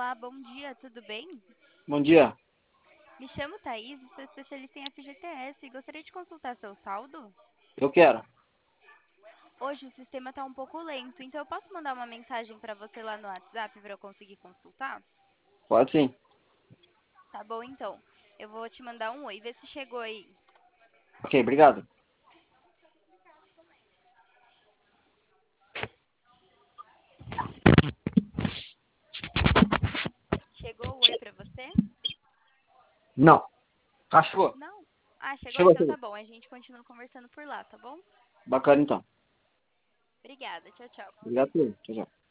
Olá, bom dia, tudo bem? Bom dia. Me chamo Thaís e sou especialista em FGTS e gostaria de consultar seu saldo. Eu quero. Hoje o sistema está um pouco lento, então eu posso mandar uma mensagem para você lá no WhatsApp para eu conseguir consultar? Pode sim. Tá bom, então. Eu vou te mandar um oi, vê se chegou aí. Ok, obrigado. Chegou o oi para você? Não. Achou? Não? Ah, chegou? Chegou, Então chegou. tá bom, a gente continua conversando por lá, tá bom? Bacana então. Obrigada, tchau, tchau. Obrigado por. Tchau, tchau.